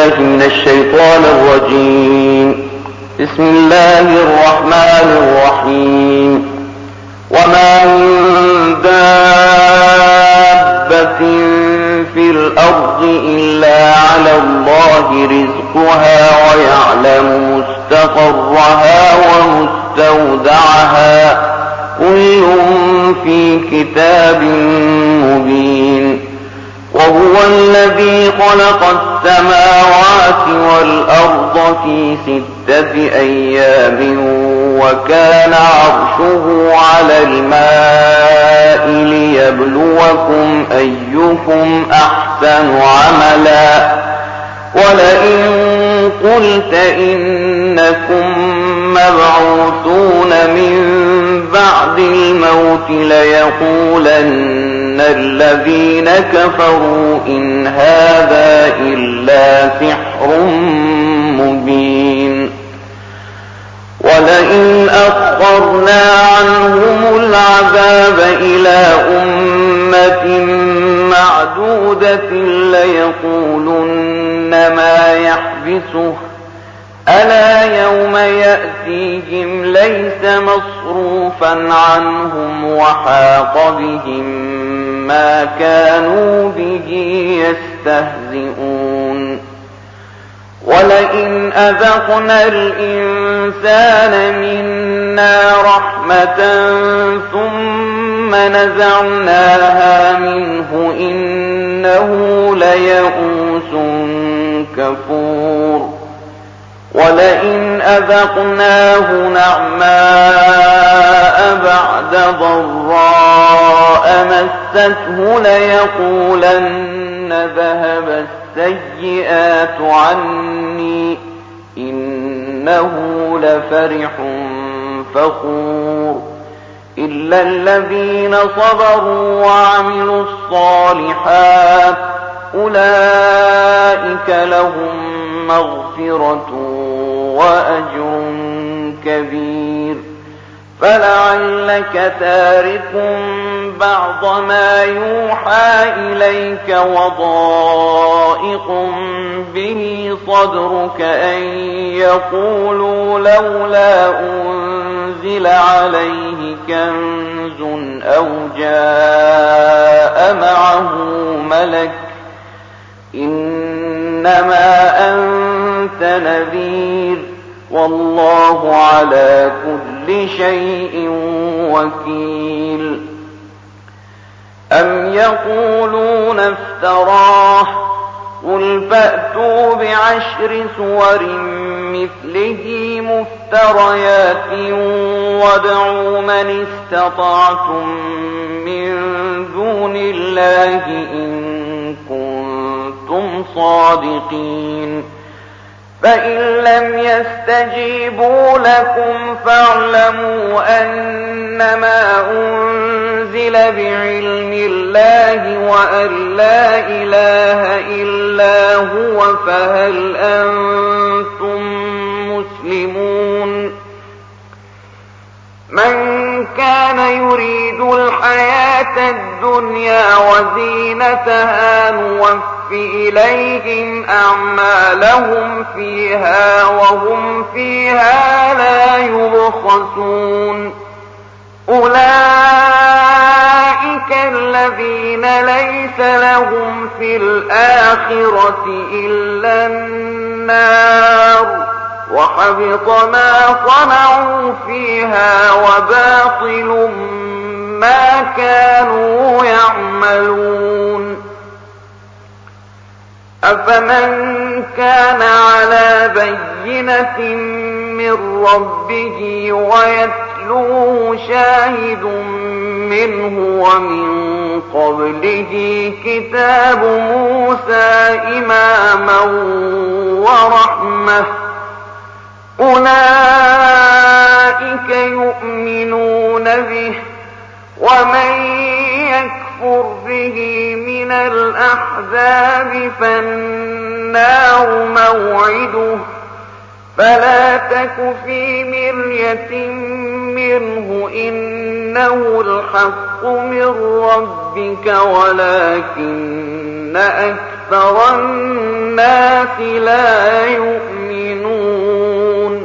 بالله من الشيطان الرجيم. بسم الله الرحمن الرحيم. وما من دابة في الأرض إلا على الله رزقها ويعلم مستقرها ومستودعها كل في كتاب مبين. وهو الذي خلق السماوات والأرض في 6 أيام وكان عرشه على الماء ليبلوكم أيكم أحسن عملا. ولئن قلت إنكم مبعوثون من بعد الموت ليقولن الذين كفروا إن هذا إلا سحر مبين. ولئن أخرنا عنهم العذاب إلى أمة معدودة ليقولن ما يحبسه ألا يوم يأتيهم ليس مصروفا عنهم وحاق بهم ما كانوا به يستهزئون. ولئن أذقنا الإنسان منا رحمة ثم نزعناها منه إنه ليئوس كفور. ولئن أذقناه نعماء بعد ضراء مسته ليقولن ذهب السيئات عني إنه لفرح فخور. إلا الذين صبروا وعملوا الصالحات أولئك لهم مغفرة وأجر كبير. فلعلك تارك بعض ما يوحى إليك وضائق به صدرك أن يقولوا لولا أنزل عليه كنز أو جاء معه ملك إنما أنت نذير والله على كل شيء وكيل. أم يقولون افتراه قل فأتوا ب10 سور مثله مفتريات وادعوا من استطعتم من دون الله إن كنتم صادقين. فإن لم يستجيبوا لكم فاعلموا أنما أنزل بعلم الله وأن لا إله إلا هو فهل أنتم مسلمون. من كان يريد الحياة الدنيا وزينتها نوفي إليهم أعمالهم فيها وهم فيها لا يبخسون. أولئك الذين ليس لهم في الآخرة إلا النار وحبط ما صنعوا فيها وباطل ما كانوا يعملون. أفمن كان على بينة من ربه ويتلوه شاهد منه ومن قبله كتاب موسى إماما ورحمة أولئك يؤمنون به. ومن يكفر به من الأحزاب فالنار موعده فلا تك في مرية منه إنه الحق من ربك ولكن أكثر الناس الناس لا يؤمنون.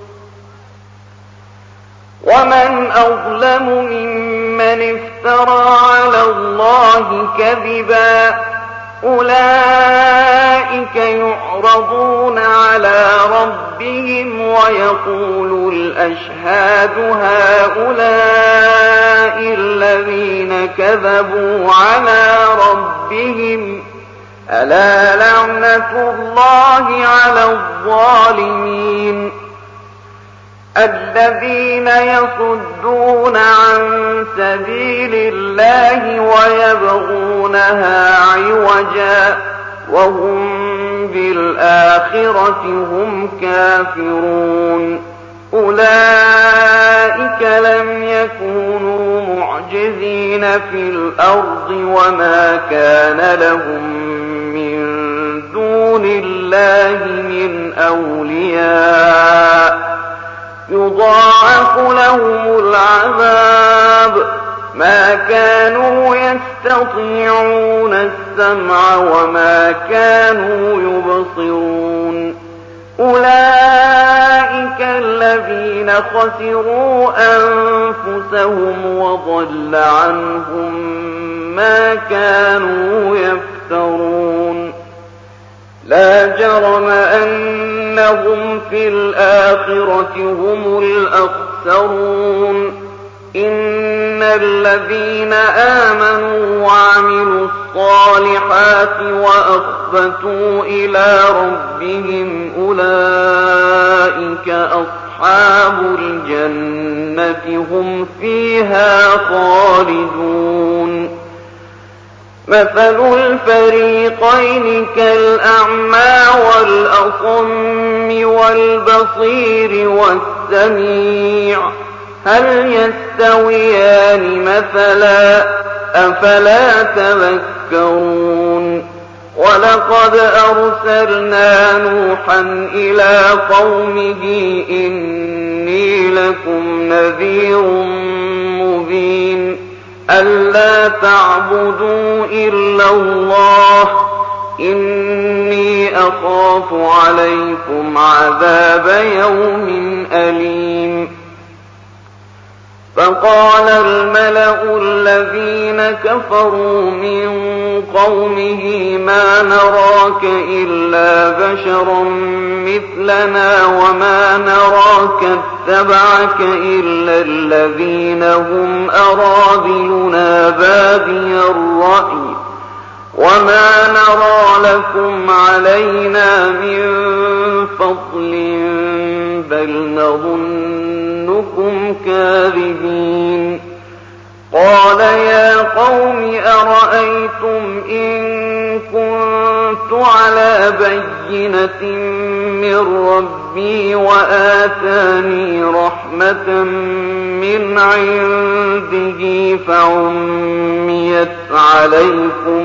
ومن أظلم ممن افترى على الله كذبا أولئك يعرضون على ربهم ويقول الأشهاد هؤلاء الذين كذبوا على ربهم ألا لعنة الله على الظالمين. الذين يصدون عن سبيل الله ويبغونها عوجا وهم بالآخرة هم كافرون أولئك لم يكونوا معجزين في الأرض وما كان لهم من دون الله من أولياء يضاعف لهم العذاب ما كانوا يستطيعون السمع وما كانوا يبصرون أولئك الذين خسروا أنفسهم وضل عنهم ما كانوا يفترون لا جرم أنهم في الآخرة هم الأخسرون إن الذين آمنوا وعملوا الصالحات وأخبتوا إلى ربهم أولئك أصحاب الجنة هم فيها خالدون مثل الفريقين كالأعمى والأصم والبصير والسميع هل يستويان مثلا أفلا تذكرون ولقد أرسلنا نوحا إلى قومه إني لكم نذير مبين ألا تعبدوا إلا الله إني أخاف عليكم عذاب يوم أليم فقال الملأ الذين كفروا من قومه ما نراك إلا بشرا مثلنا وما نراك اتبعك إلا الذين هم أراذلنا بادي الرأي وما نرى لكم علينا من فضل بل نظنكم كاذبين قال يا قوم أرأيتم إن كنت على بينة من ربي وآتاني رحمة من عنده فعميت عليكم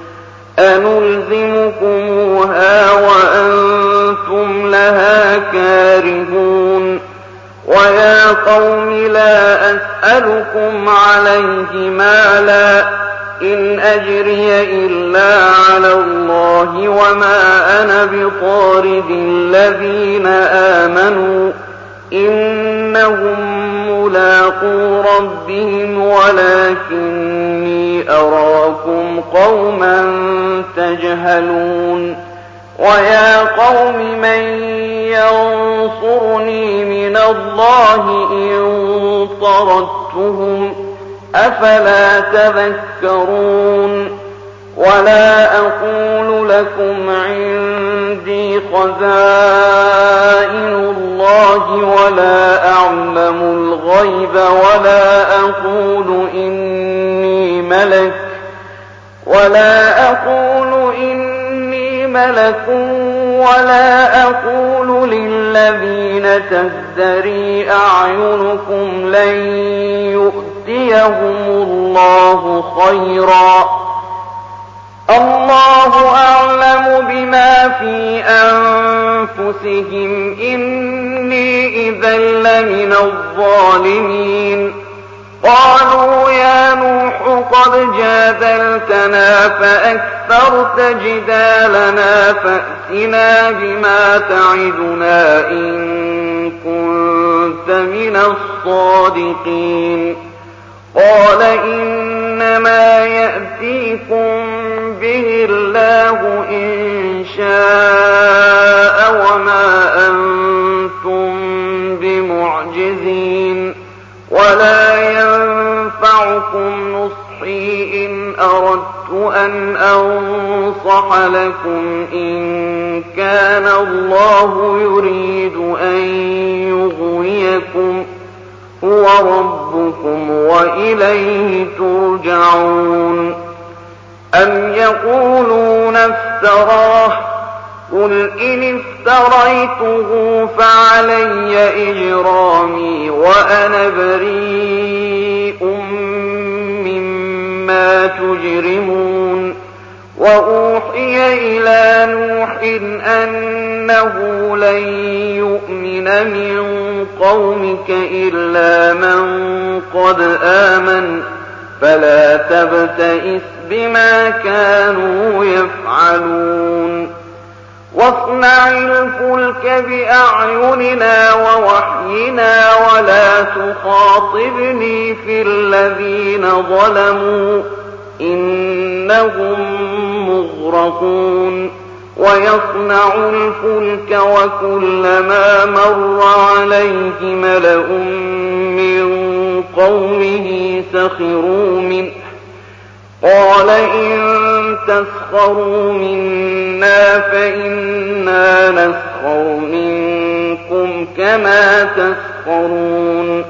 أنلزمكموها وأنتم لها كارهون ويا قوم لا أسألكم عليه مالا إن أجري إلا على الله وما أنا بطارد الذين آمنوا إنهم ملاقو ربهم ولكني أراكم قوما تجهلون ويا قوم من ينصرني من الله إن طردتهم أفلا تذكرون ولا أقول لكم عندي خزائن الله ولا أعلم الغيب ولا أقول إني ملك ولا أقول للذين تزدري أعينكم لن يؤتيهم الله خيرا الله أعلم بما في أنفسهم إني إذا لمن الظالمين قالوا يا نوح قد جادلتنا فأكثرت جدالنا فأتنا بما تعدنا إن كنت من الصادقين. قال إنما يأتيكم به الله إن شاء وما أنتم بمعجزين ولا ينفعكم نصحي إن أردت أن أنصح لكم إن كان الله يريد أن يغويكم هو ربكم وإليه ترجعون. أم يقولون افتراه قل إن افتريته فعلي إجرامي وأنا بريء مما تجرمون. وأوحي إلى نوح أنه لن يؤمن من قومك إلا من قد آمن فلا تبتئس بما كانوا يفعلون. واصنع الفلك بأعيننا ووحينا ولا تخاطبني في الذين ظلموا إنهم مغرقون. ويصنع الفلك وكلما مر عليه ملأ من قومه سخروا منه قال إن تسخروا منا فإنا نسخر منكم كما تسخرون.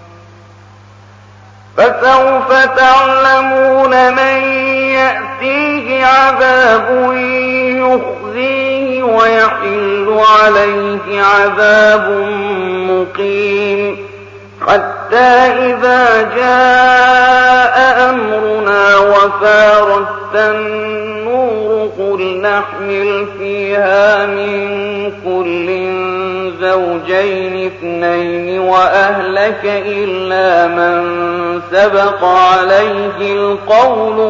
فسوف تعلمون من يأتيه عذاب يخزيه ويحل عليه عذاب مقيم. حتى إذا جاء أمرنا وفارت النور قل نحمل فيها من كل زوجين اثنين وأهلك إلا من سبق عليه القول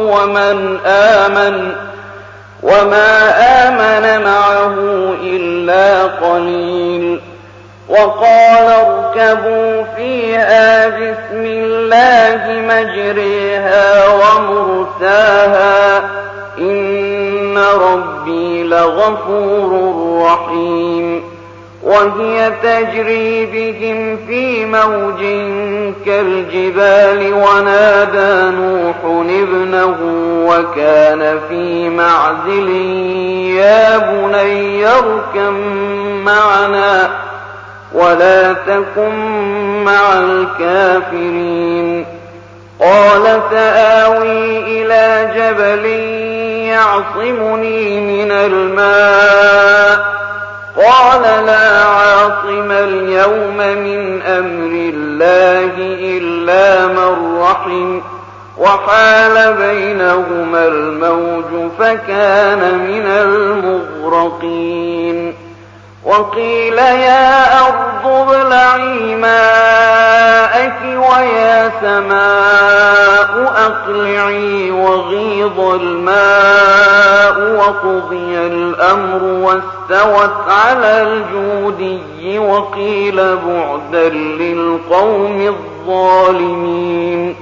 وما آمن معه إلا قليل. وقال اركبوا فيها بسم الله مجريها ومرساها إن ربي لغفور رحيم. وهي تجري بهم في موج كالجبال ونادى نوح ابنه وكان في معزل يا بني اركب معنا ولا تكن مع الكافرين. قال سآوي إلى جبل يعصمني من الماء قال لا عاصم اليوم من أمر الله إلا من رحم وحال بينهما الموج فكان من المغرقين. وقيل يا أرض ابلعي ماءك ويا سماء أقلعي وغيض الماء وقضي الأمر واستوت على الجودي وقيل بعدا للقوم الظالمين.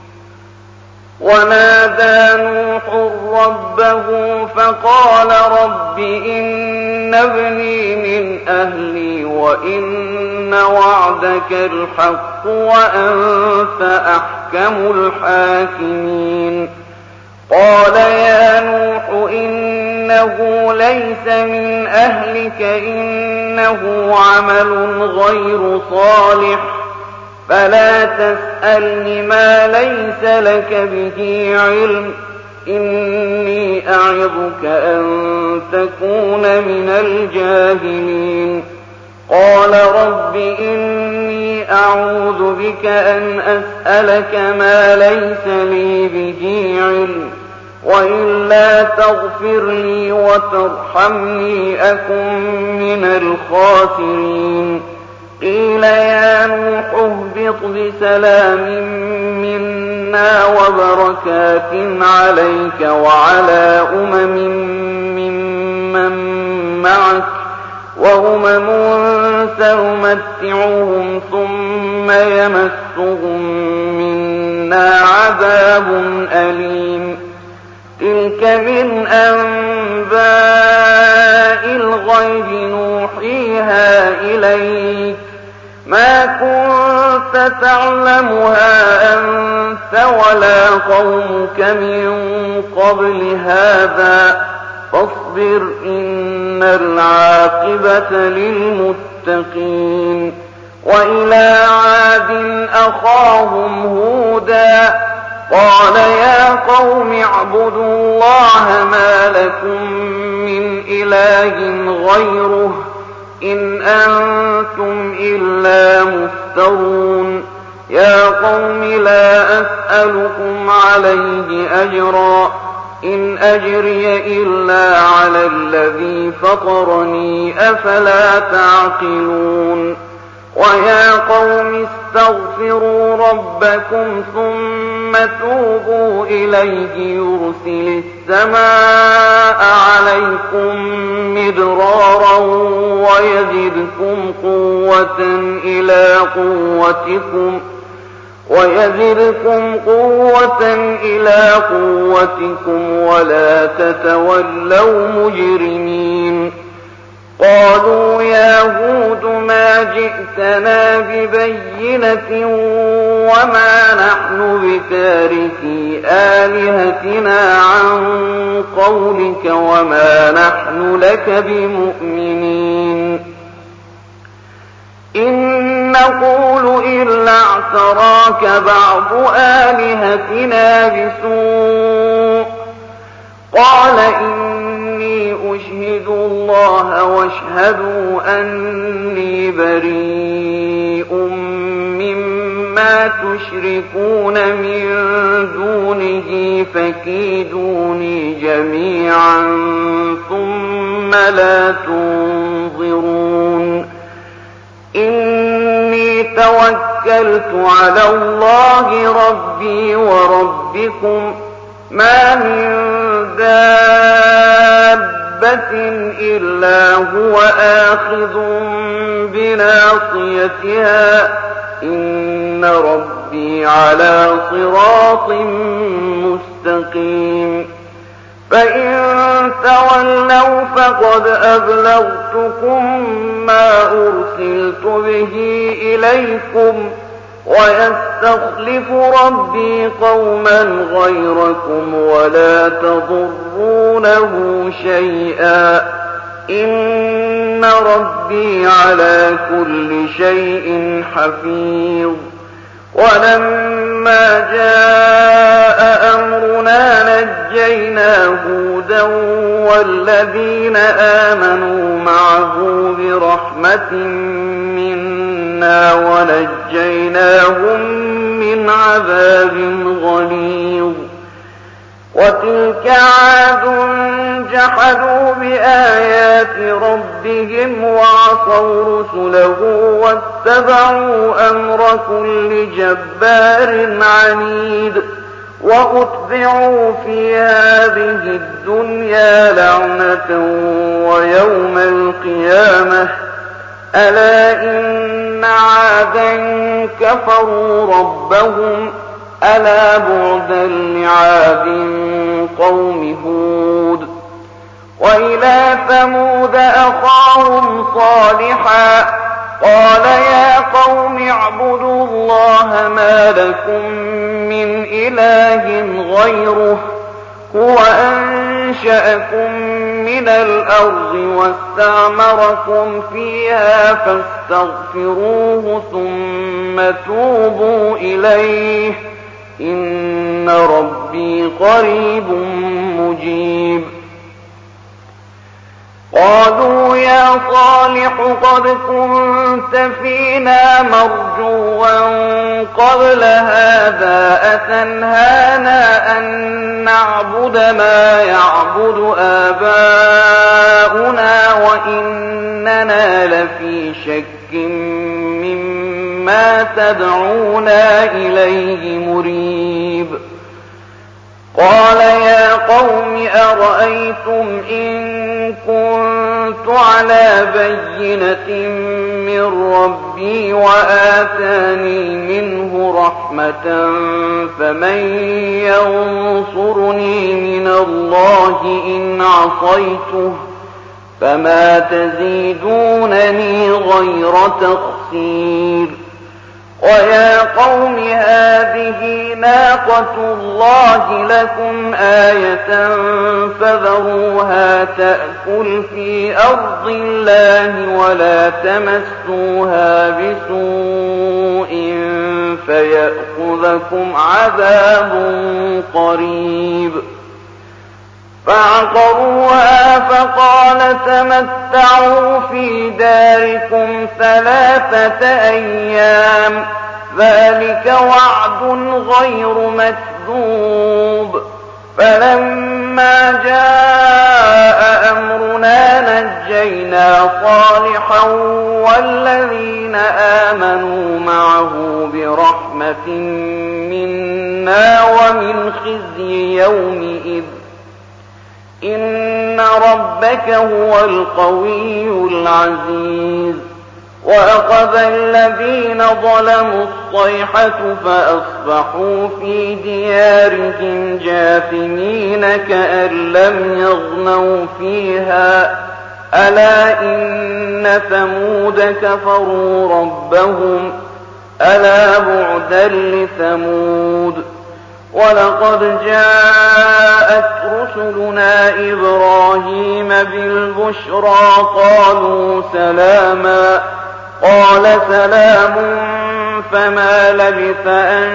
ونادى نوح ربه فقال رب إن ابني من أهلي وإن وعدك الحق وأنت أحكم الحاكمين. قال يا نوح إنه ليس من أهلك إنه عمل غير صالح فلا تسألني ما ليس لك به علم إني أعظك أن تكون من الجاهلين. قال رب إني أعوذ بك أن أسألك ما ليس لي به علم وإلا تغفر لي وترحمني أكن من قيل يا نوح اهبط بسلام منا مِنَّا وَبَرَكَاتٍ عَلَيْكَ وَعَلَىٰ أُمَمٍ مِّمَّن مَّعَكَ وَأُمَمٌ سَنُمَتِّعُهُمْ ثُمَّ يَمَسُّهُم مِّنَّا عَذَابٌ أَلِيمٌ تِلْكَ مِنْ أَنبَاءِ الْغَيْبِ نُوحِيهَا إِلَيْكَ ۖ مَا كُنتَ تَعْلَمُهَا أَنتَ وَلَا قَوْمُكَ مِن قَبْلِ هَٰذَا ۖ فَاصْبِرْ إِنَّ الْعَاقِبَةَ لِلْمُتَّقِينَ وَإِلَىٰ عَادٍ أَخَاهُمْ هُودًا ۗ قَالَ يَا قَوْمِ اعْبُدُوا اللَّهَ مَا لَكُم مِّنْ إِلَٰهٍ غَيْرُهُ ۖ إِنْ أَنتُمْ إِلَّا مُفْتَرُونَ يَا قَوْمِ لَا أَسْأَلُكُمْ عَلَيْهِ أَجْرًا إِنْ أَجْرِيَ إِلَّا عَلَى الَّذِي فَطَرَنِي ۚ أَفَلَا تَعْقِلُونَ وَيَا قَوْمِ اسْتَغْفِرُوا رَبَّكُمْ ثُمَّ تُوبُوا إِلَيْهِ يُرْسِلِ السَّمَاءَ عَلَيْكُم مِّدْرَارًا وَيَزِدْكُمْ قُوَّةً إِلَىٰ قُوَّتِكُمْ وَلَا تَتَوَلَّوْا مُجْرِمِينَ قَالُوا يَا هُودُ مَا جِئْتَنَا بِبَيِّنَةٍ وَمَا نَحْنُ بِتَارِكِي آلِهَتِنَا عَن قَوْلِكَ وَمَا نَحْنُ لَكَ بِمُؤْمِنِينَ إِن نَّقُولُ إِلَّا اعْتَرَاكَ بَعْضُ آلِهَتِنَا بِسُوءٍ ۗ قَالَ إِنِّي أُشْهِدُ اللَّهَ وَاشْهَدُوا أَنِّي بَرِيءٌ مِّمَّا تُشْرِكُونَ مِن دُونِهِ فَكِيدُونِي جَمِيعًا ثُمَّ لَا تُنظِرُونِ إِنِّي تَوَكَّلْتُ عَلَى اللَّهِ رَبِّي وَرَبِّكُم ۖ مَّا مِن دَابَّةٍ إِلَّا هُوَ آخِذٌ بِنَاصِيَتِهَا ۚ إِنَّ رَبِّي عَلَىٰ صِرَاطٍ مُّسْتَقِيمٍ فَإِن تَوَلَّوْا فَقَدْ أَبْلَغْتُكُم مَّا أُرْسِلْتُ بِهِ إِلَيْكُمْ ۖ وَيَسْتَخْلِفُ رَبِّي قَوْمًا غَيْرَكُمْ وَلَا تَضُرُّونَهُ شَيْئًا ۚ إِنَّ رَبِّي عَلَىٰ كُلِّ شَيْءٍ حَفِيظٌ وَلَمَّا جَاءَ أَمْرُنَا نَجَّيْنَا هُودًا وَالَّذِينَ آمَنُوا مَعَهُ بِرَحْمَةٍ مِّنَّا وَنَجَّيْنَاهُم مِّنْ عَذَابٍ غَلِيظٍ وَتِلْكَ عَادٌ جَحَدُوا بِآيَاتِ رَبِّهِمْ وَعَصَوْا رُسُلَهُ وَاتَّبَعُوا أَمْرَ كُلِّ جَبَّارٍ عَنِيدٍ وَأُتْبِعُوا فِي هَٰذِهِ الدُّنْيَا لَعْنَةً وَيَوْمَ الْقِيَامَةِ ۗ أَلَا إِنَّ عَادًا كَفَرُوا رَبَّهُمْ ۗ أَلَا بُعْدًا لِّعَادٍ قَوْمِ هُودٍ وَإِلَىٰ ثَمُودَ أَخَاهُمْ صَالِحًا ۗ قَالَ يَا قَوْمِ اعْبُدُوا اللَّهَ مَا لَكُم مِّنْ إِلَٰهٍ غَيْرُهُ ۖ هُوَ أَنشَأَكُم مِّنَ الْأَرْضِ وَاسْتَعْمَرَكُمْ فِيهَا فَاسْتَغْفِرُوهُ ثُمَّ تُوبُوا إِلَيْهِ ۚ إِنَّ رَبِّي قَرِيبٌ مُّجِيبٌ قَالُوا يَا صَالِحُ قَدْ كُنتَ فِينَا مَرْجُوًّا قَبْلَ هَٰذَا ۖ أَتَنْهَانَا أَن نَّعْبُدَ مَا يَعْبُدُ آبَاؤُنَا وَإِنَّنَا لَفِي شَكٍّ مِّمَّا تَدْعُونَا إِلَيْهِ مُرِيبٍ قال يا قوم أرأيتم إن كنت على بينة من ربي وآتاني منه رحمة فمن ينصرني من الله إن عصيته فما تزيدونني غير تخسير ويا قوم هذه ناقة الله لكم آية فذروها تأكل في أرض الله ولا تمسوها بسوء فيأخذكم عذاب قريب فعقروها فقال تمتعوا في داركم 3 أيام ذلك وعد غير مكذوب فلما جاء أمرنا نجينا صالحا والذين آمنوا معه برحمة منا ومن خزي يومئذ إن ربك هو القوي العزيز وأخذ الذين ظلموا الصيحة فأصبحوا في ديارهم جاثمين كأن لم يغنوا فيها ألا إن ثمود كفروا ربهم ألا بعدا لثمود ولقد جاءت رسلنا إبراهيم بالبشرى قالوا سلاما قال سلام فما لبث أن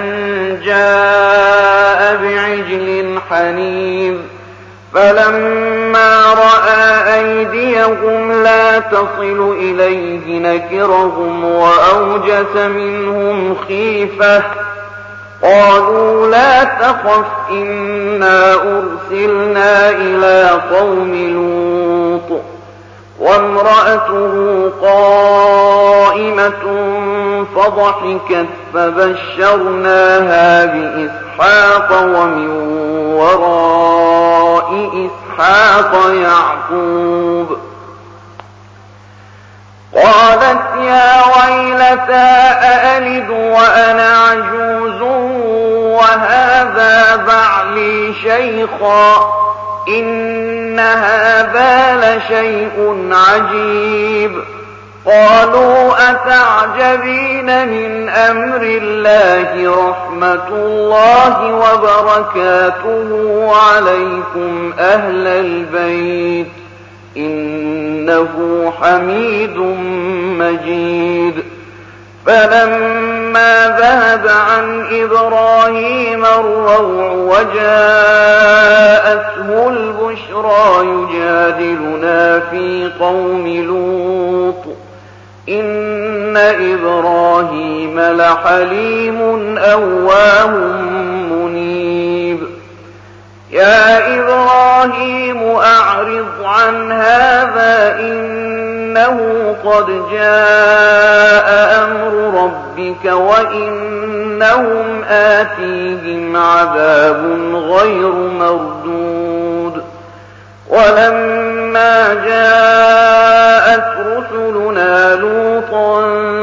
جاء بعجل حنيذ فلما رأى أيديهم لا تصل إليه نكرهم وأوجس منهم خيفة قالوا لا تخف إنا أرسلنا إلى قوم لوط وامرأته قائمة فضحكت فبشرناها بإسحاق ومن وراء إسحاق يعقوب قالت يا ويلتى أألد وأنا عجوز وهذا بعلي شيخا إن هذا لشيء عجيب قالوا أتعجبين من أمر الله رحمة الله وبركاته عليكم أهل البيت إنه حميد مجيد فلما ذهب عن إبراهيم الروع وجاءته البشرى يجادلنا في قوم لوط إن إبراهيم لحليم أواه منيب يا إبراهيم أعرض عن هذا إنه قد جاء أمر ربك وإنهم آتيهم عذاب غير مردود ولما جاءت رسلنا لوطا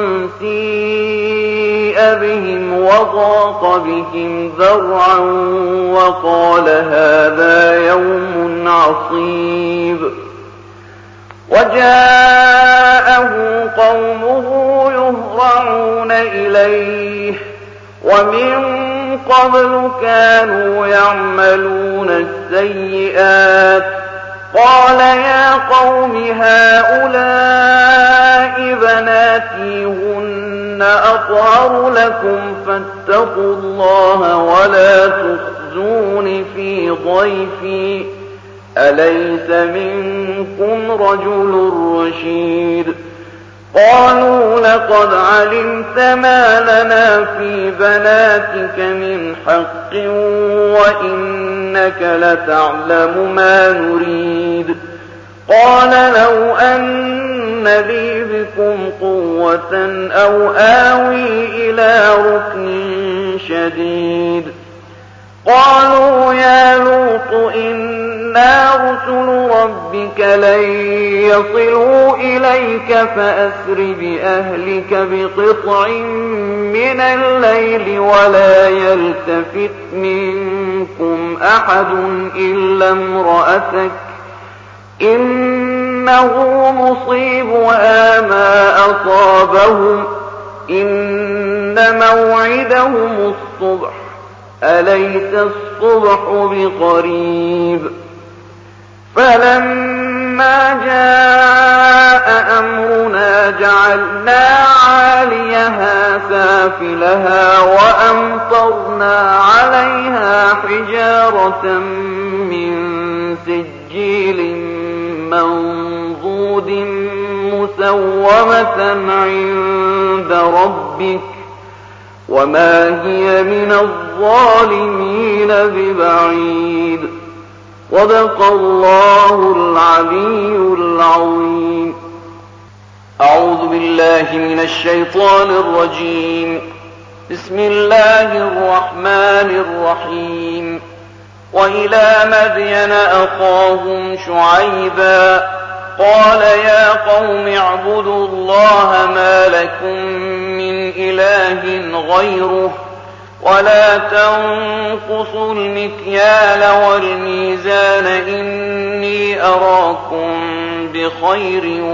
سيء بهم وضاق بهم ذرعا وقال هذا يوم عصيب وجاءه قومه يهرعون إليه ومن قبل كانوا يعملون السيئات قال يا قوم هؤلاء بناتي هن أطهر لكم فاتقوا الله ولا تخزون في ضيفي أليس منكم رجل رشيد قالوا لقد علمت ما لنا في بناتك من حق وإنك لتعلم ما نريد قال لو أن لي بكم قوة أو آوي إلى ركن شديد قالوا يا لوط إنا رسل ربك لن يصلوا إليك فأسر بأهلك بقطع من الليل ولا يلتفت منكم أحد إلا امرأتك إنه مصيبها ما أصابهم إن موعدهم الصبح أليس الصبح بقريب فلما جاء أمرنا جعلنا عاليها سافلها وأمطرنا عليها حجارة من سجيل منضود مسومة عند ربك وما هي من الظالمين ببعيد صدق الله العلي العظيم. أعوذ بالله من الشيطان الرجيم. بسم الله الرحمن الرحيم. وإلى مدين أخاهم شعيبا قال يا قوم اعبدوا الله ما لكم من إله غيره ولا تنقصوا المكيال والميزان إني أراكم بخير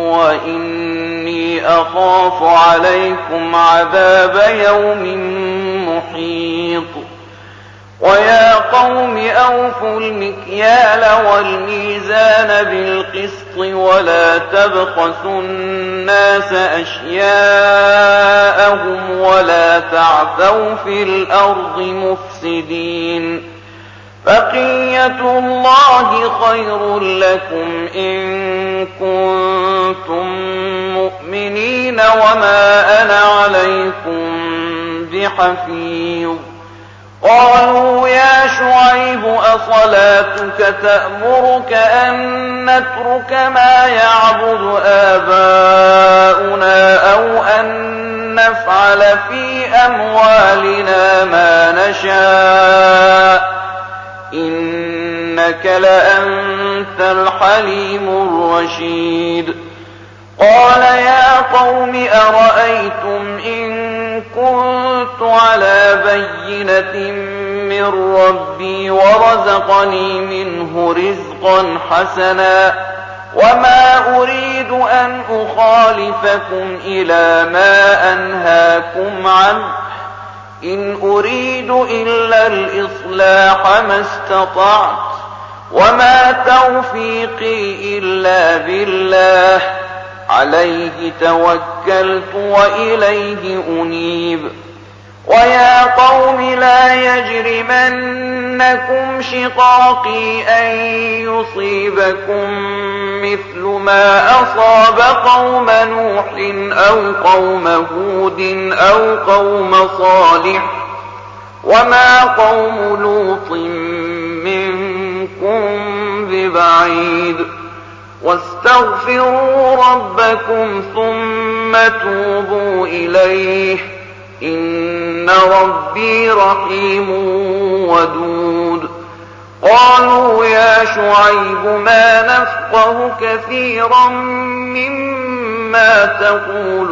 وإني أخاف عليكم عذاب يوم محيط. ويا قوم أوفوا المكيال والميزان بالقسط ولا تبخسوا الناس أشياءهم ولا تعثوا في الأرض مفسدين. بقية الله خير لكم إن كنتم مؤمنين وما أنا عليكم بحفيظ. قالوا يا شعيب أصلاتك تأمرك أن نترك ما يعبد آباؤنا أو أن نفعل في أموالنا ما نشاء إنك لأنت الحليم الرشيد. قال يا قوم أرأيتم إن كنت على بينة من ربي ورزقني منه رزقا حسنا وما أريد أن أخالفكم إلى ما أنهاكم عنه إن أريد إلا الإصلاح ما استطعت وما توفيقي إلا بالله عليه توكلت وإليه أنيب. ويا قوم لا يجرمنكم شقاقي أن يصيبكم مثل ما أصاب قوم نوح أو قوم هود أو قوم صالح وما قوم لوط منكم ببعيد. واستغفروا ربكم ثم توبوا إليه إن ربي رحيم ودود. قالوا يا شعيب ما نفقه كثيرا مما تقول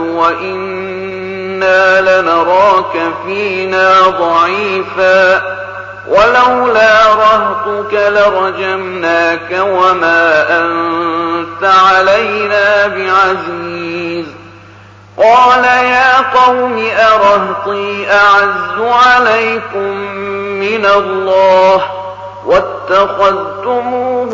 وإنا لنراك فينا ضعيفا ولولا رهطك لرجمناك وما أنت علينا بعزيز. قال يا قوم أرهطي أعز عليكم من الله واتخذتموه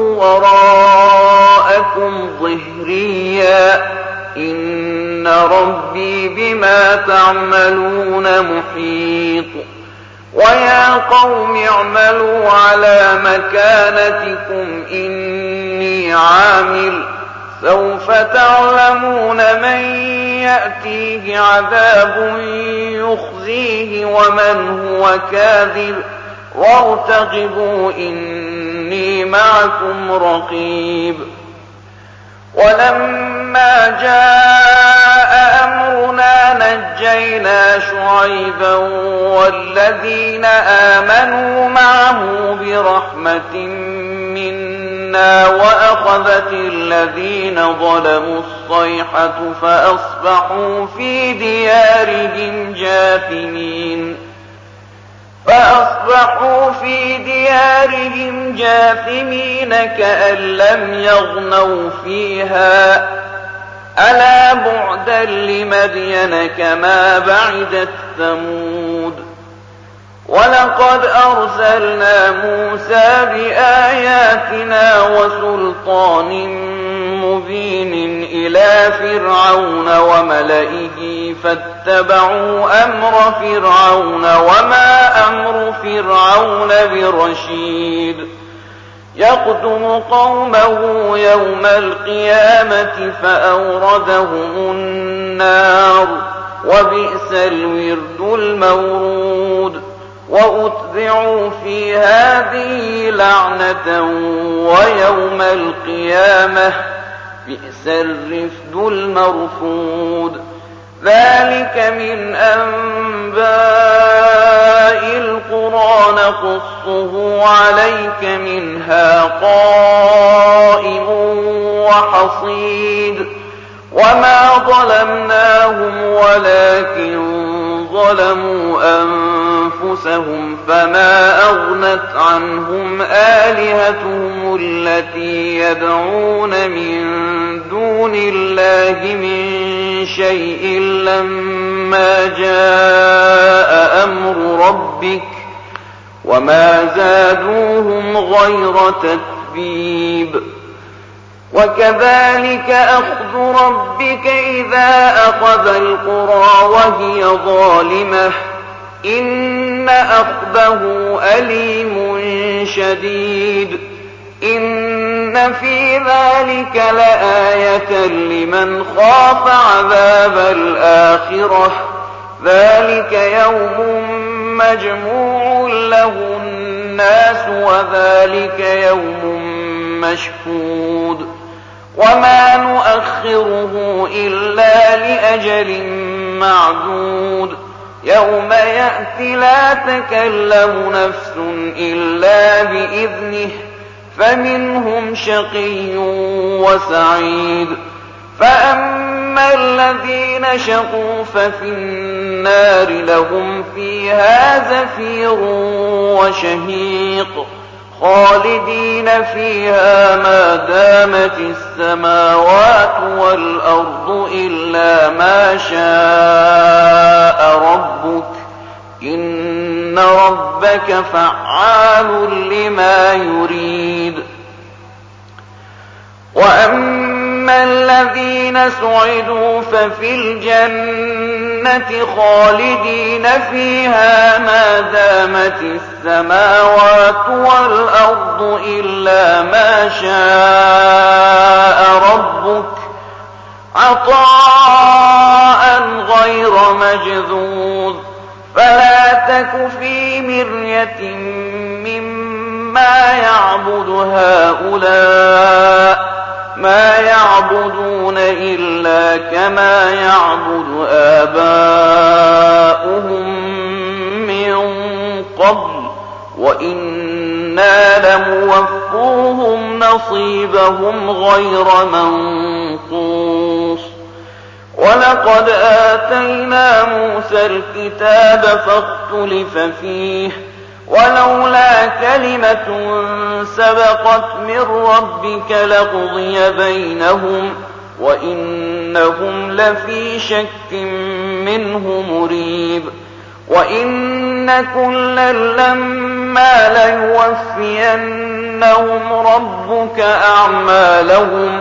وراءكم ظهريا إن ربي بما تعملون محيط. ويا قوم اعملوا على مكانتكم إني عامل سوف تعلمون من يأتيه عذاب يخزيه ومن هو كاذب وارتقبوا إني معكم رقيب. ولما جاء أمرنا نجينا نَجَّيْنَا شُعَيْبًا وَالَّذِينَ آمَنُوا مَعَهُ بِرَحْمَةٍ مِّنَّا وَأَخَذَتِ الَّذِينَ ظَلَمُوا الصَّيْحَةُ فَأَصْبَحُوا في ديارهم جاثمين كأن لم يغنوا فيها ۗ ألا بعدا لمدين كما بعدت ثمود. ولقد أرسلنا موسى بآياتنا وسلطان مبين إلى فرعون وملئه فاتبعوا أمر فرعون وما أمر فرعون برشيد. يقدم قومه يوم القيامة فأوردهم النار وبئس الورد المورود. وأتبعوا في هذه لعنة ويوم القيامة بئس الرفد المرفود. ذلك من أنباء القرى نقصه عليك منها قائم وحصيد. وما ظلمناهم ولكن ظلموا أنفسهم فما أغنت عنهم آلهتهم التي يدعون من دون الله من شيء لما جاء أمر ربك وما زادوهم غير تتبيب. وكذلك أخذ ربك إذا أخذ القرى وهي ظالمة إن أخذه أليم شديد. إن في ذلك لآية لمن خاف عذاب الآخرة. ذلك يوم مجموع له الناس وذلك يوم مشهود. وما نؤخره إلا لأجل معدود. يوم يأتي لا تكلم نفس إلا بإذنه فمنهم شقي وسعيد. فأما الذين شقوا ففي النار لهم فيها زفير وشهيق خالدين فيها ما دامت السماوات والأرض إلا ما شاء ربك إن ربك فعال لما يريد. وأما الذين سعدوا ففي الجنة خالدين فيها ما دامت السماوات والأرض إلا ما شاء ربك عطاء غير مجذوذ. فلا تك في مرية مما يعبد هؤلاء ما يعبدون إلا كما يعبد آباؤهم من قبل وإنا لموفوهم نصيبهم غير منقوص. ولقد آتينا موسى الكتاب فاختلف فيه ولولا كلمة سبقت من ربك لقضي بينهم وإنهم لفي شك منه مريب. وإن كلا لما ليوفينهم ربك أعمالهم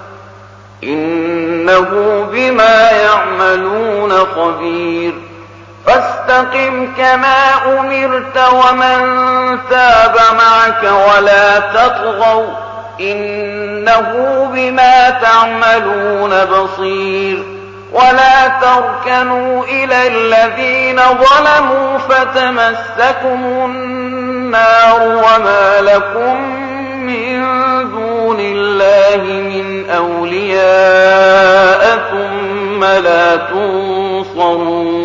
إنه بما يعملون خبير. فاستقم كما أمرت ومن تاب معك ولا تطغوا إنه بما تعملون بصير. ولا تركنوا إلى الذين ظلموا فتمسكم النار وما لكم من دون الله من أولياء ثم لا تنصرون.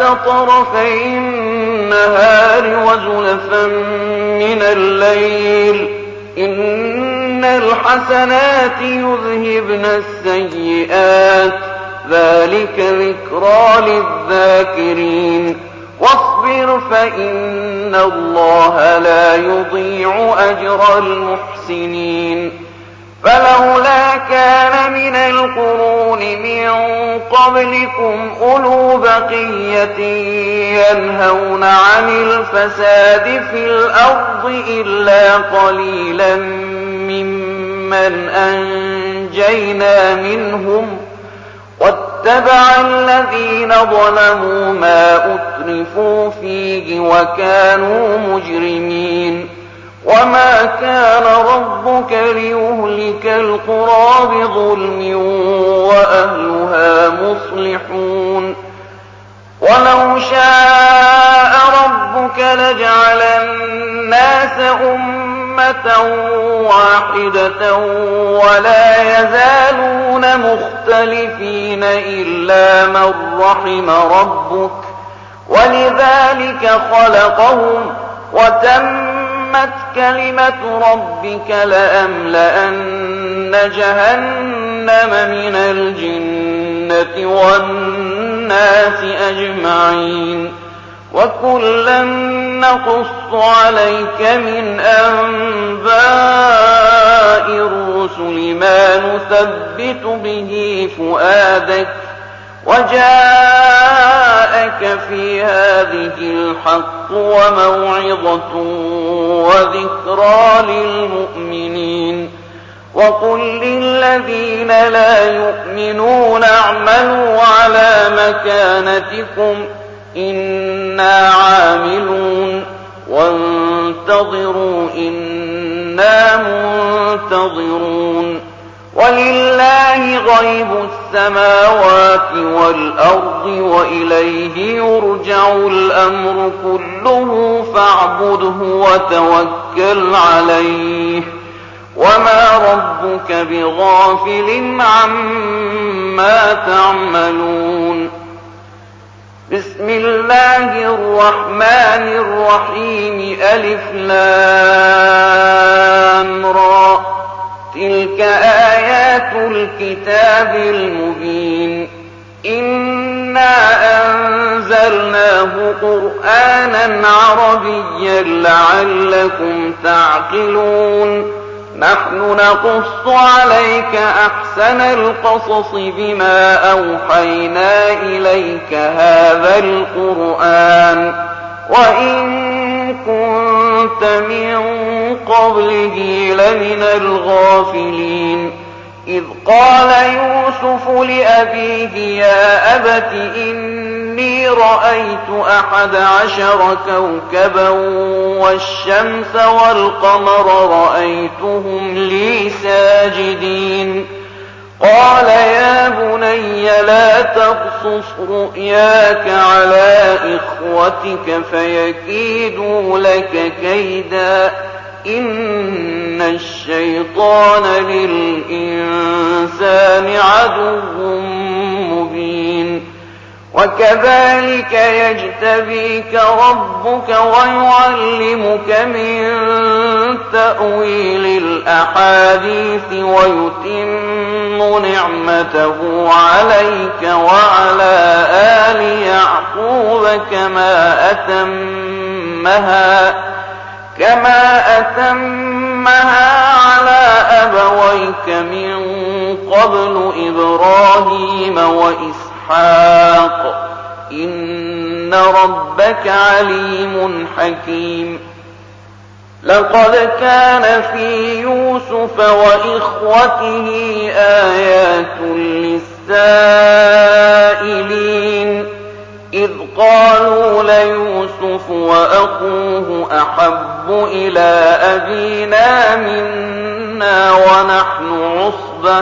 طرفي النهار وزلفا من الليل إن الحسنات يذهبن السيئات ذلك ذكرى للذاكرين واصبر فإن الله لا يضيع أجر المحسنين فلولا كان من القرون من قبلكم أولو بقية ينهون عن الفساد في الأرض إلا قليلا ممن أنجينا منهم واتبع الذين ظلموا ما أترفوا فيه وكانوا مجرمين وما كان ربك ليهلك القرى بظلم وأهلها مصلحون ولو شاء ربك لجعل الناس أمة واحدة ولا يزالون مختلفين إلا من رحم ربك ولذلك خلقهم وتمت كلمة ربك لأملأن جهنم من الجنة والناس أجمعين وكلا نقص عليك من أنباء الرسل ما نثبت به فؤادك وجاءك في هذه الحق وموعظة وذكرى للمؤمنين وقل للذين لا يؤمنون اعملوا على مكانتكم إنا عاملون وانتظروا إنا منتظرون ولله غيب السماوات والأرض وإليه يرجع الأمر كله فاعبده وتوكل عليه وما ربك بغافل عما تعملون بسم الله الرحمن الرحيم ألف لام را تلك آيات الكتاب المبين إنا أنزلناه قرآنا عربيا لعلكم تعقلون نحن نقص عليك أحسن القصص بما أوحينا إليك هذا القرآن وإن كنت من قبله لمن الغافلين إذ قال يوسف لأبيه يا أبت إني رأيت 11 كوكبا والشمس والقمر رأيتهم لي ساجدين قال يا بني لا تقصص رؤياك على إخوتك فيكيدوا لك كيدا إن الشيطان للإنسان عدو مبين وكذلك يجتبيك ربك ويعلمك من تأويل الأحاديث ويتم نعمته عليك وعلى آل يعقوب كما أتمها على أبويك من قبل إبراهيم وإسحاق إن ربك عليم حكيم لقد كان في يوسف وإخوته آيات للسائلين إذ قالوا ليوسف وأخوه أحب إلى أبينا منا ونحن عصبة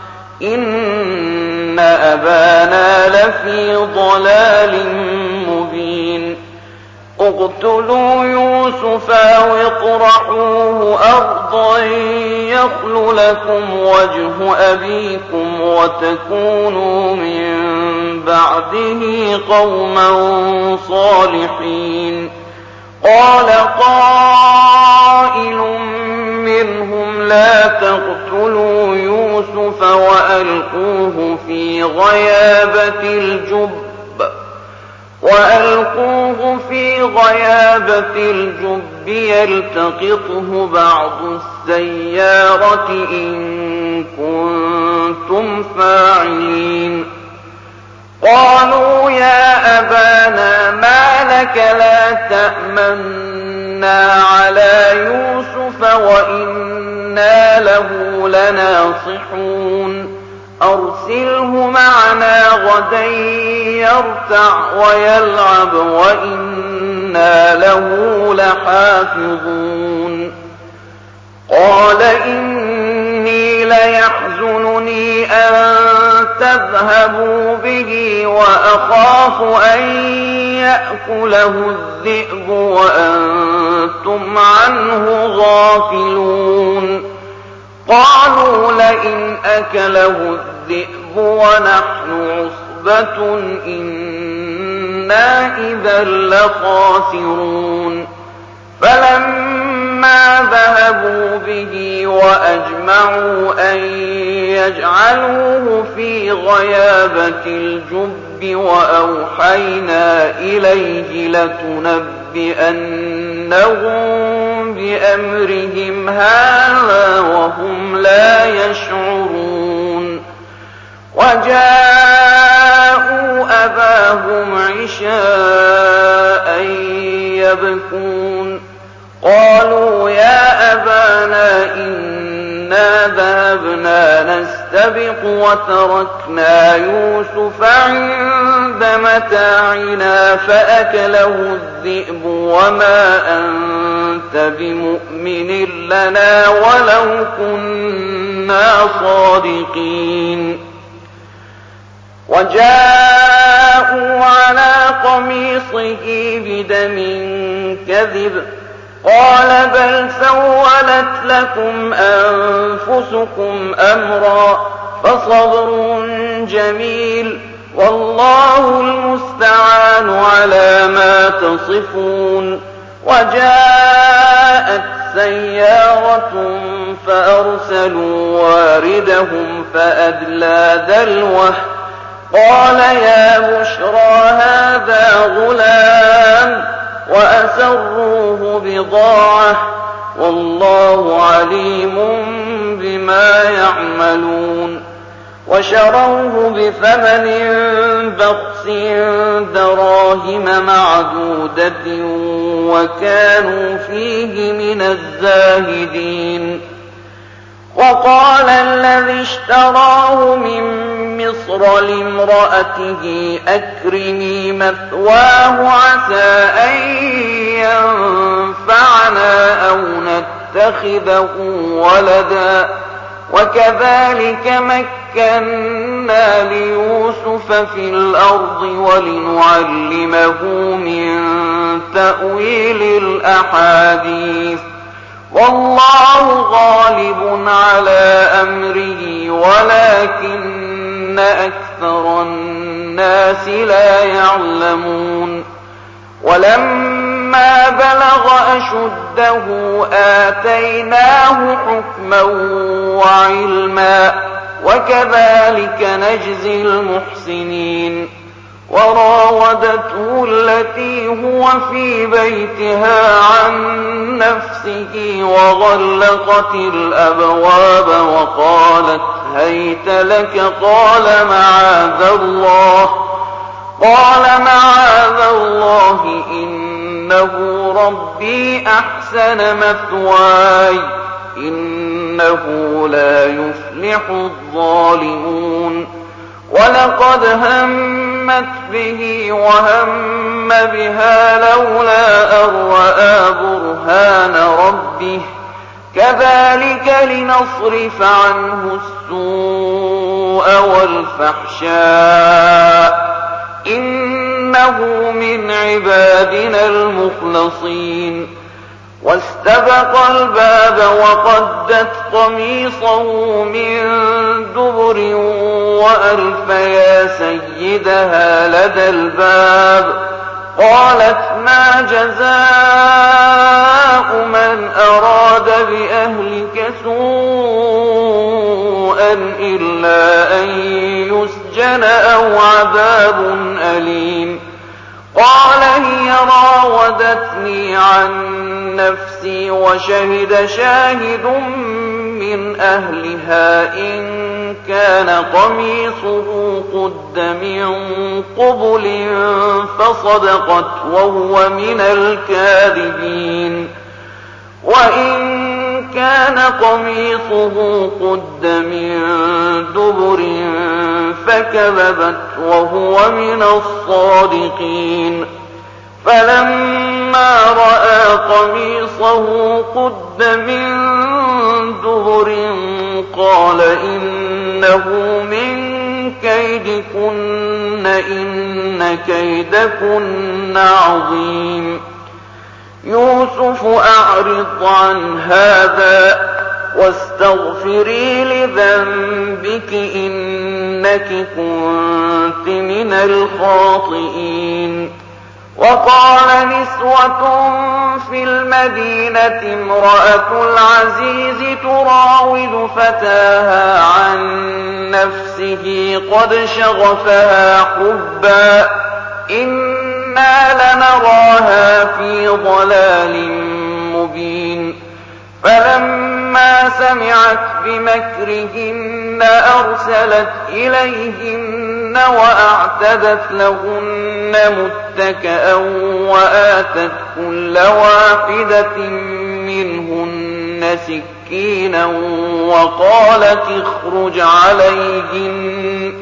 إن أبانا لفي ضلال مبين اقتلوا يوسف أو اطرحوه أرضا يخل لكم وجه أبيكم وتكونوا من بعده قوما صالحين. قال قائل منهم لا تقتلوا يوسف وألقوه في غيابة الجب يلتقطه بعض السيارة إن كنتم فاعلين. قالوا يا أبانا ما لك لا تأمنا على يوسف وإنا له لناصحون. أرسله معنا غدا يرتع ويلعب وإنا له لحافظون. قال إني ليحزنني أن تذهبوا به وأخاف أن يأكله الذئب وأنتم عنه غافلون. قالوا لئن أكله الذئب ونحن عصبة إنا إذا لخاسرون. فلما ذهبوا به وأجمعوا أن يجعلوه في غيابة الجب وأوحينا إليه لتنبئنهم بأمرهم هذا وهم لا يشعرون. وجاءوا أباهم عشاء يبكون. قالوا يا أبانا إنا ذهبنا نستبق وتركنا يوسف عند متاعنا فأكله الذئب وما أنت بمؤمن لنا ولو كنا صادقين. وجاءوا على قميصه بدم كذب قال بل سولت لكم أنفسكم أمرا فصبر جميل والله المستعان على ما تصفون. وجاءت سيارة فأرسلوا واردهم فأدلى دلوه قال يا بشرى هذا غلام وأسروه بضاعة والله عليم بما يعملون. وشروه بثمن بخس دراهم معدودة وكانوا فيه من الزاهدين. وقال الذي اشتراه من مصر لامرأته أكرمي مثواه عسى أن ينفعنا أو نتخذه ولدا وكذلك مكنا ليوسف في الأرض ولنعلمه من تأويل الأحاديث والله غالب على أمره ولكن أكثر الناس لا يعلمون. ولما بلغ أشده آتيناه حكما وعلما وكذلك نجزي المحسنين. وراودته التي هو في بيتها عن نفسه وغلقت الأبواب وقالت هيت لك قال معاذ الله إنه ربي أحسن مثواي إنه لا يفلح الظالمون. ولقد همت به وهم بها لولا أن رأى برهان ربه كذلك لنصرف عنه السوء والفحشاء إنه من عبادنا المخلصين. واستبق الباب وقدت قميصه من دبر وألف يا سيدها لدى الباب. قالت ما جزاء من أراد بأهلك سوءا إلا أن يسجن أو عذاب أليم. قال هي راودتني عن نفسي وشهد شاهد من أهلها إن كان قميصه قد من قبل فصدقت وهو من الكاذبين وإن كان قميصه قد من دبر فكذبت وهو من الصادقين. فلما رأى قميصه قد من دبر قال إنه من كيدكن إن كيدكن عظيم. يوسف أعرض عن هذا واستغفري لذنبك إنك كنت من الخاطئين. وقال نسوة في المدينة امرأة العزيز تراود فتاها عن نفسه قد شغفها حبا إنا لنراها في ضلال مبين. فلما سمعت بمكرهن أرسلت إليهن وأعتدت لهن متكئا وآتت كل واحدة منهن سكينا وقالت اخرج عليهن.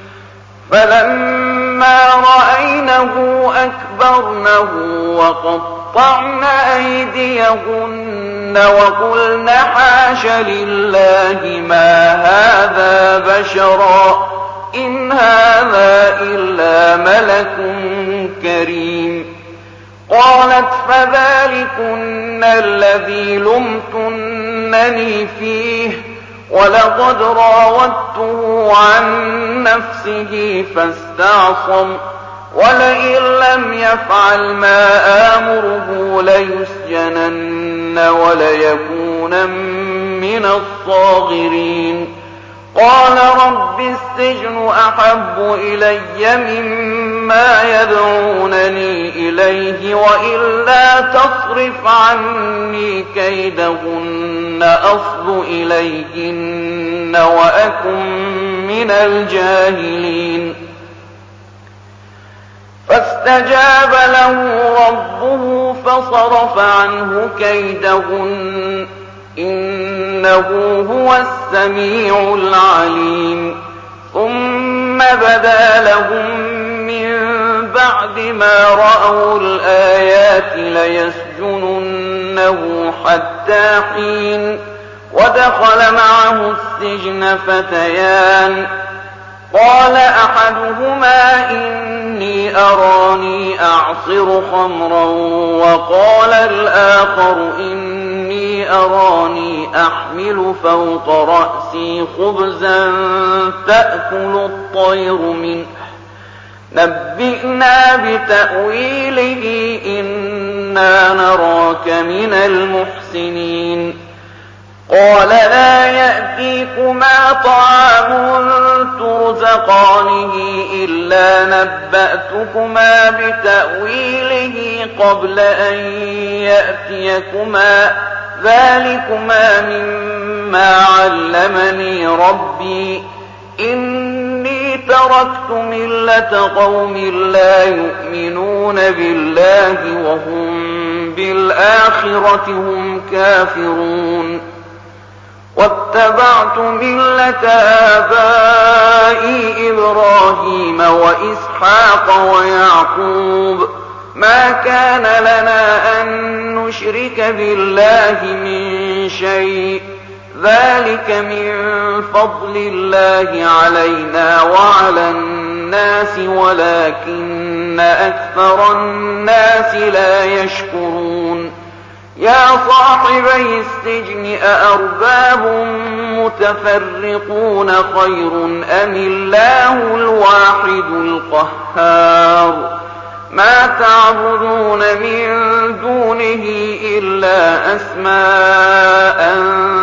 فلما رأينه أكبرنه وقطعن أيديهن وقلن حاش لله ما هذا بشرا إن هذا إلا ملك كريم. قالت فذلكن الذي لمتنني فيه ولقد راودته عن نفسه فاستعصم ولئن لم يفعل ما آمره ليسجنن وليكون من الصاغرين. قال رب السجن أحب إلي مما يدعونني إليه وإلا تصرف عني كيدهن أصب إليهن وأكن من الجاهلين. فاستجاب له ربه فصرف عنه كيدهن إنه هو السميع العليم. ثم بدا لهم من بعد ما رأوا الآيات ليسجننه حتى حين. ودخل معه السجن فتيان قال أحدهما إني أراني أعصر خمرا وقال الآخر إني أراني أحمل فوق رأسي خبزا تأكل الطير منه نبئنا بتأويله إنا نراك من المحسنين. قال لا يأتيكما طعام ترزقانه إلا نبأتكما بتأويله قبل أن يأتيكما ذلكما مما علمني ربي إني تركت ملة قوم لا يؤمنون بالله وهم بالآخرة هم كافرون. واتبعت ملة آبائي إبراهيم وإسحاق ويعقوب ما كان لنا أن نشرك بالله من شيء ذلك من فضل الله علينا وعلى الناس ولكن أكثر الناس لا يشكرون. يا صاحبي السجن أأرباب متفرقون خير أم الله الواحد القهار ما تعبدون من دونه إلا أسماء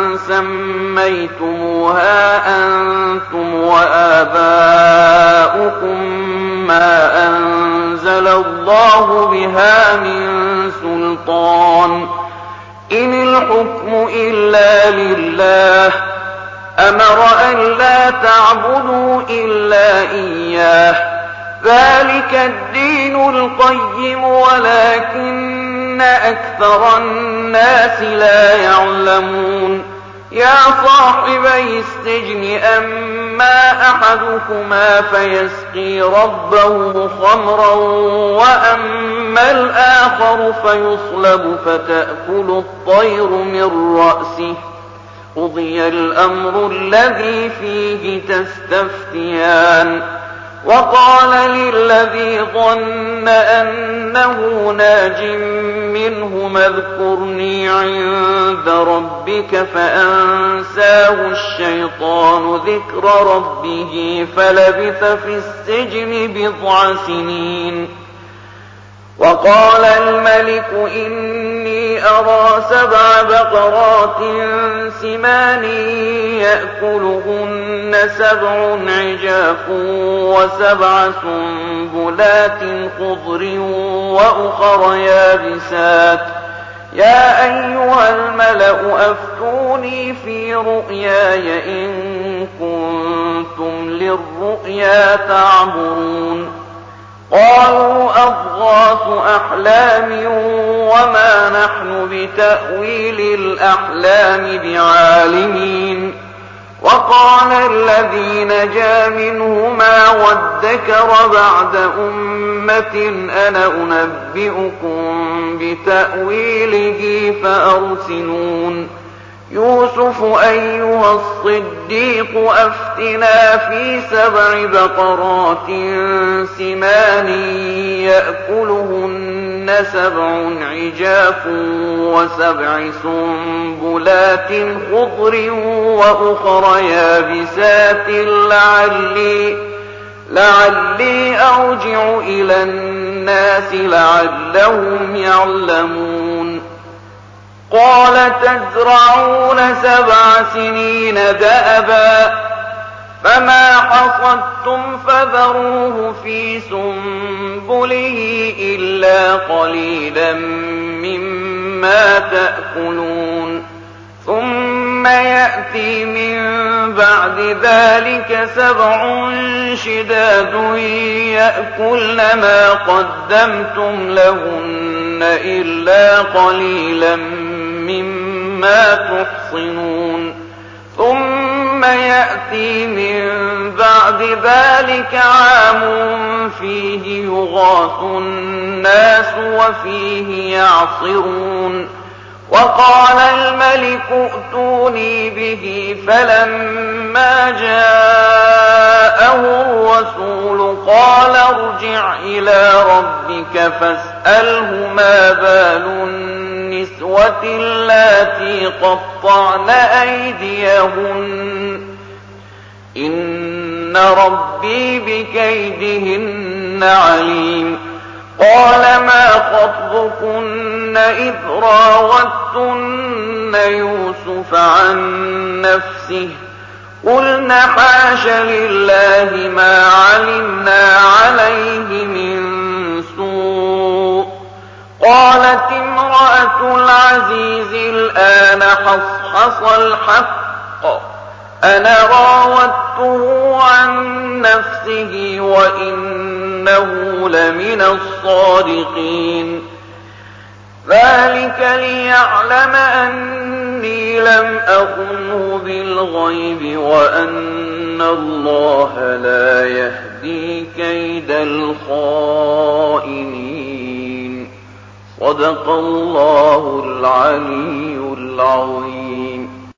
سميتموها أنتم وآباؤكم ما أنزل الله بها من سلطان إن الحكم إلا لله أمر أن لا تعبدوا إلا إياه ذلك الدين القيم ولكن أكثر الناس لا يعلمون يا صاحبي السجن أما أحدكما فيسقي ربه خمرا وأما الآخر فيصلب فتأكل الطير من رأسه قضي الأمر الذي فيه تستفتيان وقال للذي ظن أنه ناج منهما اذكرني عند ربك فأنساه الشيطان ذكر ربه فلبث في السجن بضع سنين وقال الملك إني أرى 7 بقرات سمان يأكلهن 7 عجاف و7 سنبلات خضر وأخر يابسات يا أيها الملأ أفتوني في رؤياي إن كنتم للرؤيا تعبرون قالوا أضغاث أحلام وما نحن بتأويل الأحلام بعالمين وقال الذي نجا منهما وادكر بعد أمة أنا أنبئكم بتأويله فأرسلون يوسف أيها الصديق أفتنا في 7 بقرات سمان يأكلهن 7 عجاف و7 سنبلات خضر وأخر يابسات لعلي أرجع إلى الناس لعلهم يعلمون قال تزرعون 7 سنين دأبا فما حصدتم فذروه في سنبله إلا قليلا مما تأكلون ثم يأتي من بعد ذلك 7 شداد يأكلن ما قدمتم لهن إلا قليلا مما تحصنون ثم يأتي من بعد ذلك عام فيه يغاث الناس وفيه يعصرون وقال الملك ائتوني به فلما جاءه الرسول قال ارجع إلى ربك فاسأله ما بال النسوة اللاتي قطعن أيديهن إن ربي بكيدهن عليم قال ما خطبكن إذ راوتن يوسف عن نفسه قلن حاش لله ما علمنا عليه من سوء قالت امرأة العزيز الآن حصحص الحق أنا راودته عن نفسه وإنه لمن الصادقين ذلك ليعلم أني لم أخنه بالغيب وأن الله لا يهدي كيد الخائنين صدق الله العلي العظيم